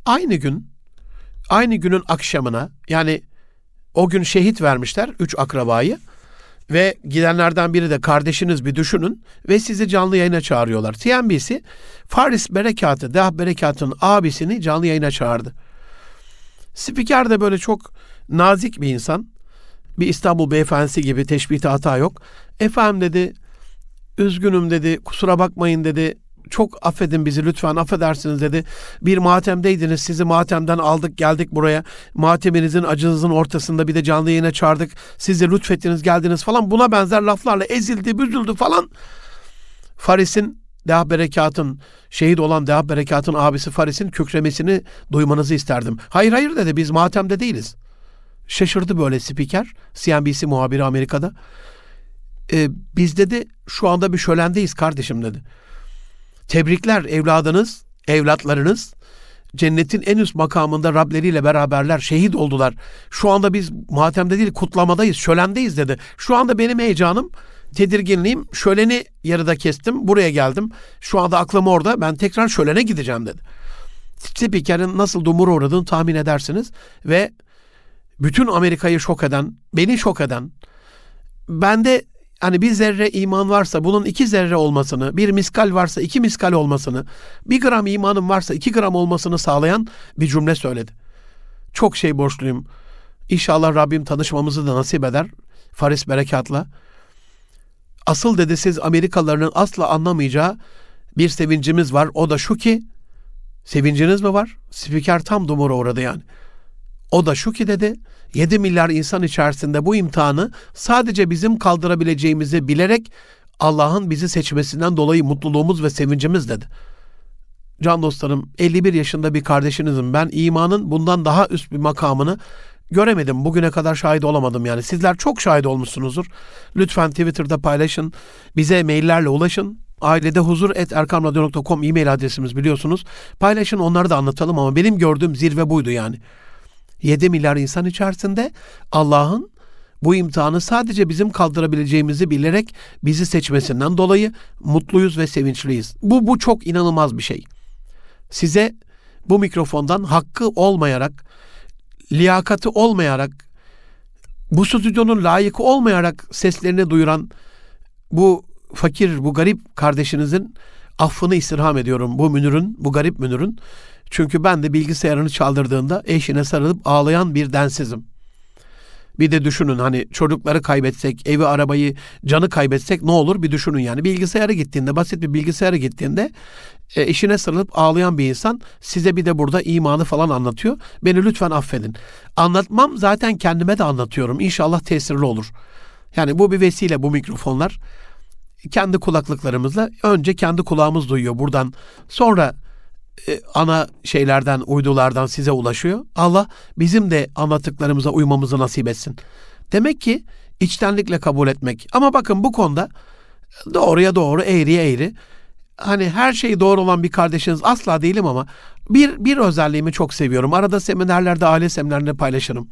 aynı günün akşamına, yani o gün şehit vermişler 3 akrabayı ve gidenlerden biri de kardeşiniz bir düşünün ve sizi canlı yayına çağırıyorlar. CNBC Faris Berekat'ı, Deah Berekat'ın abisini canlı yayına çağırdı. Spiker de böyle çok nazik bir insan. Bir İstanbul beyefendisi gibi, teşbihte hata yok. Efendim dedi, üzgünüm dedi, kusura bakmayın dedi. Çok affedin bizi lütfen, affedersiniz dedi. Bir matemdeydiniz, sizi matemden aldık geldik buraya. Mateminizin, acınızın ortasında bir de canlı yayına çağırdık. Siz de lütfettiniz geldiniz falan. Buna benzer laflarla ezildi, büzüldü falan. Faris'in, Deha Berekat'ın, şehit olan Deha Berekat'ın abisi Faris'in kükremesini duymanızı isterdim. Hayır dedi, biz matemde değiliz. Şaşırdı böyle spiker, CNBC muhabiri Amerika'da. Biz dedi şu anda bir şölendeyiz kardeşim dedi. Tebrikler evladınız, evlatlarınız cennetin en üst makamında Rableriyle beraberler, şehit oldular. Şu anda biz matemde değil kutlamadayız, şölendeyiz dedi. Şu anda benim heyecanım, tedirginliğim, şöleni yarıda kestim, buraya geldim. Şu anda aklım orada, ben tekrar şölene gideceğim dedi. Spikerin nasıl dumura uğradığını tahmin edersiniz ve bütün Amerika'yı şok eden, beni şok eden, bende hani bir zerre iman varsa bunun 2 zerre olmasını, bir miskal varsa 2 miskal olmasını, 1 gram imanım varsa 2 gram olmasını sağlayan bir cümle söyledi. Çok şey borçluyum. İnşallah Rabbim tanışmamızı da nasip eder Faris Berekat'la. Asıl dedi siz Amerikalıların asla anlamayacağı bir sevincimiz var. O da şu ki, sevinciniz mi var? Spiker tam dumura uğradı yani. O da şu ki dedi, 7 milyar insan içerisinde bu imtihanı sadece bizim kaldırabileceğimizi bilerek Allah'ın bizi seçmesinden dolayı mutluluğumuz ve sevincimiz dedi. Can dostlarım, 51 yaşında bir kardeşinizim. Ben imanın bundan daha üst bir makamını göremedim. Bugüne kadar şahit olamadım yani. Sizler çok şahit olmuşsunuzdur. Lütfen Twitter'da paylaşın. Bize maillerle ulaşın. ailedehuzur@erkamradyo.com e-mail adresimiz biliyorsunuz. Paylaşın, onları da anlatalım ama benim gördüğüm zirve buydu yani. 7 milyar insan içerisinde Allah'ın bu imtihanı sadece bizim kaldırabileceğimizi bilerek bizi seçmesinden dolayı mutluyuz ve sevinçliyiz. Bu çok inanılmaz bir şey. Size bu mikrofondan hakkı olmayarak, liyakati olmayarak, bu stüdyonun layıkı olmayarak seslerini duyuran bu fakir, bu garip kardeşinizin affını istirham ediyorum. Bu garip Münir'ün. Çünkü ben de bilgisayarını çaldırdığında eşine sarılıp ağlayan bir densizim. Bir de düşünün, hani çocukları kaybetsek, evi, arabayı, canı kaybetsek ne olur bir düşünün yani. Bilgisayara gittiğinde, basit bir bilgisayara gittiğinde eşine sarılıp ağlayan bir insan size bir de burada imanı falan anlatıyor. Beni lütfen affedin. Anlatmam zaten, kendime de anlatıyorum. İnşallah tesirli olur. Yani bu bir vesile, bu mikrofonlar. Kendi kulaklıklarımızla önce kendi kulağımız duyuyor buradan. Sonra ana şeylerden, uydulardan size ulaşıyor. Allah bizim de anlattıklarımıza uymamızı nasip etsin. Demek ki içtenlikle kabul etmek. Ama bakın bu konuda doğruya doğru, eğriye eğri. Hani her şey doğru olan bir kardeşiniz asla değilim ama bir özelliğimi çok seviyorum. Arada seminerlerde, aile seminerlerinde paylaşırım.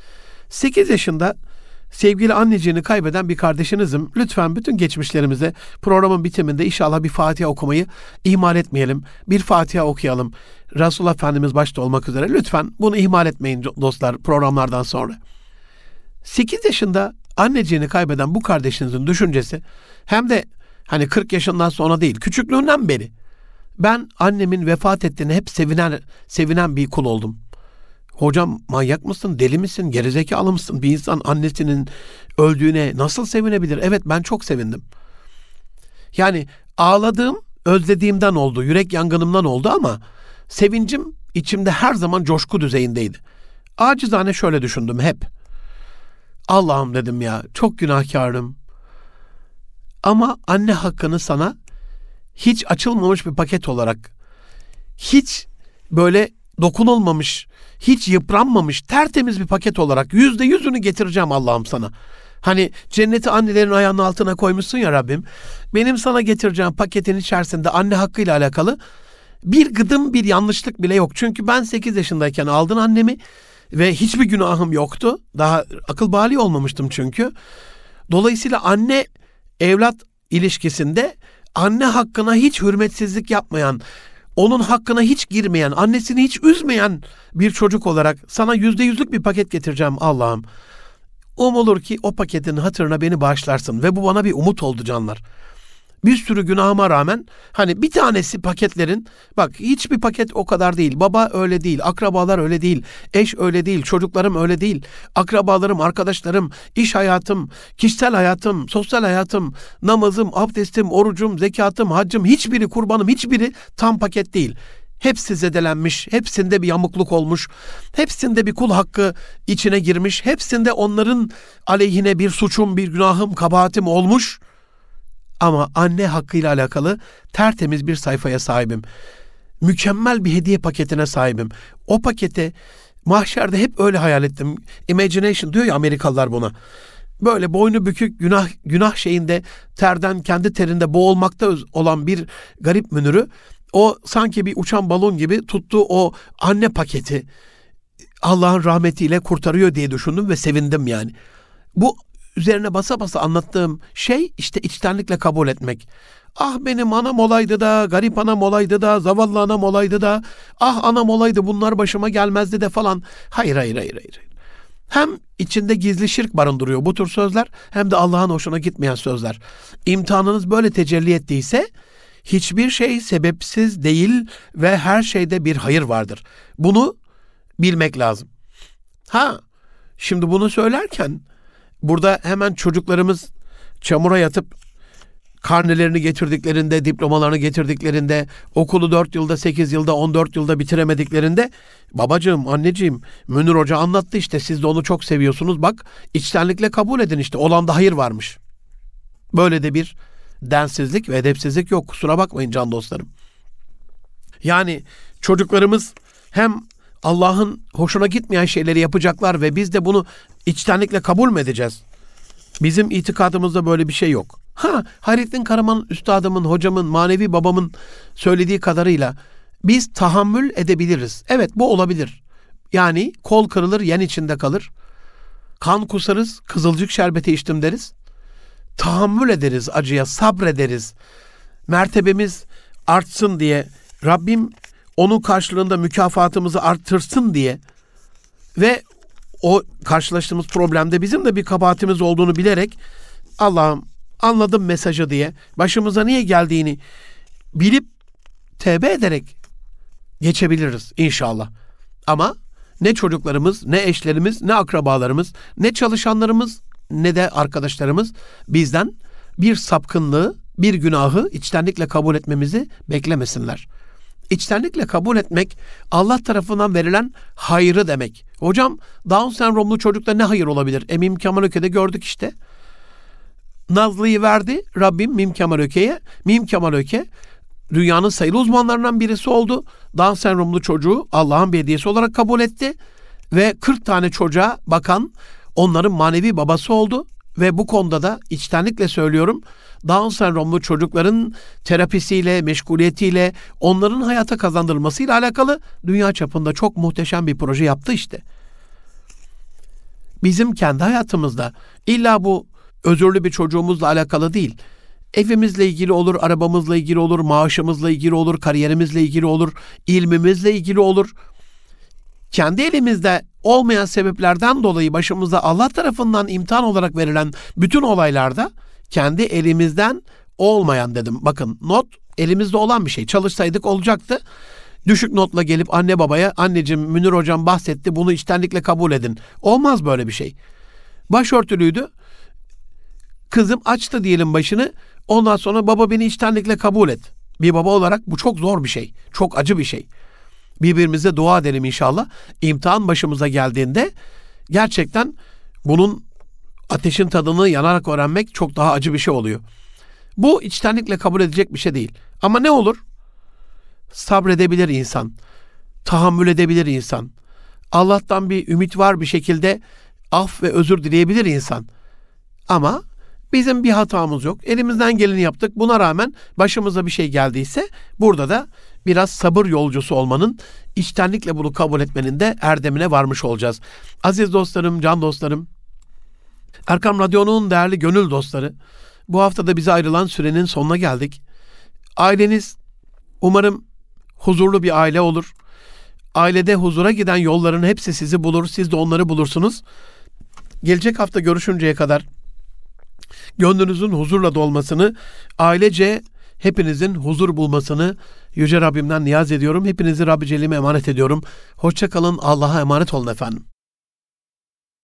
8 yaşında sevgili anneciğini kaybeden bir kardeşinizim. Lütfen bütün geçmişlerimize programın bitiminde inşallah bir Fatiha okumayı ihmal etmeyelim. Bir Fatiha okuyalım. Resulullah Efendimiz başta olmak üzere. Lütfen bunu ihmal etmeyin dostlar programlardan sonra. 8 yaşında anneciğini kaybeden bu kardeşinizin düşüncesi hem de hani 40 yaşından sonra değil, küçüklüğünden beri ben annemin vefat ettiğine hep sevinen bir kul oldum. Hocam manyak mısın, deli misin, gerizekalı mısın? Bir insan annesinin öldüğüne nasıl sevinebilir? Evet, ben çok sevindim. Yani ağladığım, özlediğimden oldu, yürek yangınımdan oldu ama sevincim içimde her zaman coşku düzeyindeydi. Acizane şöyle düşündüm hep. Allah'ım dedim ya, çok günahkarım. Ama anne hakkını sana hiç açılmamış bir paket olarak, hiç böyle dokunulmamış, hiç yıpranmamış, tertemiz bir paket olarak %100'ünü getireceğim Allah'ım sana. Hani cenneti annelerin ayağının altına koymuşsun ya Rabbim. Benim sana getireceğim paketin içerisinde anne hakkıyla alakalı bir gıdım bir yanlışlık bile yok. Çünkü ben 8 yaşındayken aldın annemi ve hiçbir günahım yoktu. Daha akıl bali olmamıştım çünkü. Dolayısıyla anne evlat ilişkisinde anne hakkına hiç hürmetsizlik yapmayan, onun hakkına hiç girmeyen, annesini hiç üzmeyen bir çocuk olarak sana %100'lük bir paket getireceğim Allah'ım. Umulur ki o paketin hatırına beni bağışlarsın ve bu bana bir umut oldu canlar. Bir sürü günahıma rağmen hani bir tanesi paketlerin, bak hiçbir paket o kadar değil. Baba öyle değil, akrabalar öyle değil, eş öyle değil, çocuklarım öyle değil. Akrabalarım, arkadaşlarım, iş hayatım, kişisel hayatım, sosyal hayatım, namazım, abdestim, orucum, zekatım, haccım, hiçbiri, kurbanım, hiçbiri tam paket değil. Hepsi zedelenmiş, hepsinde bir yamukluk olmuş, hepsinde bir kul hakkı içine girmiş, hepsinde onların aleyhine bir suçum, bir günahım, kabahatim olmuş. Ama anne hakkıyla alakalı tertemiz bir sayfaya sahibim. Mükemmel bir hediye paketine sahibim. O pakete mahşerde hep öyle hayal ettim. Imagination diyor ya Amerikalılar buna. Böyle boynu bükük günah şeyinde terden, kendi terinde boğulmakta olan bir garip Münir'ü, o sanki bir uçan balon gibi tuttuğu o anne paketi Allah'ın rahmetiyle kurtarıyor diye düşündüm ve sevindim yani. Bu üzerine basa basa anlattığım şey işte içtenlikle kabul etmek. Ah benim anam olaydı da, garip anam olaydı da, zavallı anam olaydı da, ah anam olaydı bunlar başıma gelmezdi de falan. Hayır. Hem içinde gizli şirk barındırıyor bu tür sözler, hem de Allah'ın hoşuna gitmeyen sözler. İmtihanınız böyle tecelli ettiyse hiçbir şey sebepsiz değil ve her şeyde bir hayır vardır. Bunu bilmek lazım. Şimdi bunu söylerken burada hemen çocuklarımız çamura yatıp karnelerini getirdiklerinde, diplomalarını getirdiklerinde, okulu 4 yılda, 8 yılda, 14 yılda bitiremediklerinde, babacığım, anneciğim, Münir Hoca anlattı işte, siz de onu çok seviyorsunuz, bak içtenlikle kabul edin işte, olanda hayır varmış. Böyle de bir densizlik ve edepsizlik yok, kusura bakmayın can dostlarım. Yani çocuklarımız hem Allah'ın hoşuna gitmeyen şeyleri yapacaklar ve biz de bunu içtenlikle kabul mü edeceğiz? Bizim itikadımızda böyle bir şey yok. Hayrettin Karaman üstadımın, hocamın, manevi babamın söylediği kadarıyla biz tahammül edebiliriz. Evet, bu olabilir. Yani kol kırılır, yen içinde kalır. Kan kusarız, kızılcık şerbeti içtim deriz. Tahammül ederiz acıya, sabrederiz. Mertebemiz artsın diye, Rabbim onun karşılığında mükafatımızı arttırsın diye ve o karşılaştığımız problemde bizim de bir kabahatimiz olduğunu bilerek, Allah'ım anladım mesajı diye, başımıza niye geldiğini bilip tevbe ederek geçebiliriz inşallah. Ama ne çocuklarımız, ne eşlerimiz, ne akrabalarımız, ne çalışanlarımız, ne de arkadaşlarımız bizden bir sapkınlığı, bir günahı içtenlikle kabul etmemizi beklemesinler. İçtenlikle kabul etmek, Allah tarafından verilen hayrı demek. Hocam, Down sendromlu çocukta ne hayır olabilir? Mim Kemal Öke'de gördük işte. Nazlı'yı verdi Rabbim Mim Kemal Öke'ye. Mim Kemal Öke dünyanın sayılı uzmanlarından birisi oldu. Down sendromlu çocuğu Allah'ın bir hediyesi olarak kabul etti. Ve 40 tane çocuğa bakan, onların manevi babası oldu. Ve bu konuda da içtenlikle söylüyorum, Down sendromlu çocukların terapisiyle, meşguliyetiyle, onların hayata kazandırılmasıyla alakalı dünya çapında çok muhteşem bir proje yaptı işte. Bizim kendi hayatımızda illa bu özürlü bir çocuğumuzla alakalı değil. Evimizle ilgili olur, arabamızla ilgili olur, maaşımızla ilgili olur, kariyerimizle ilgili olur, ilmimizle ilgili olur. Kendi elimizde olmayan sebeplerden dolayı başımıza Allah tarafından imtihan olarak verilen bütün olaylarda kendi elimizden olmayan dedim. Bakın, not elimizde olan bir şey. Çalışsaydık olacaktı. Düşük notla gelip anne babaya, anneciğim Münir hocam bahsetti, bunu içtenlikle kabul edin. Olmaz böyle bir şey. Başörtülüydü. Kızım açtı diyelim başını. Ondan sonra baba beni içtenlikle kabul et. Bir baba olarak bu çok zor bir şey. Çok acı bir şey. Birbirimize dua edelim inşallah. İmtihan başımıza geldiğinde gerçekten bunun ateşin tadını yanarak öğrenmek çok daha acı bir şey oluyor. Bu içtenlikle kabul edecek bir şey değil. Ama ne olur? Sabredebilir insan. Tahammül edebilir insan. Allah'tan bir ümit var bir şekilde af ve özür dileyebilir insan. Ama bizim bir hatamız yok. Elimizden geleni yaptık. Buna rağmen başımıza bir şey geldiyse burada da biraz sabır yolcusu olmanın, içtenlikle bunu kabul etmenin de erdemine varmış olacağız. Aziz dostlarım, can dostlarım, Erkam Radyo'nun değerli gönül dostları, bu hafta da bize ayrılan sürenin sonuna geldik. Aileniz umarım huzurlu bir aile olur. Ailede huzura giden yolların hepsi sizi bulur, siz de onları bulursunuz. Gelecek hafta görüşünceye kadar gönlünüzün huzurla dolmasını, ailece hepinizin huzur bulmasını Yüce Rabbimden niyaz ediyorum. Hepinizi Rabbi Celle'ime emanet ediyorum. Hoşça kalın, Allah'a emanet olun efendim.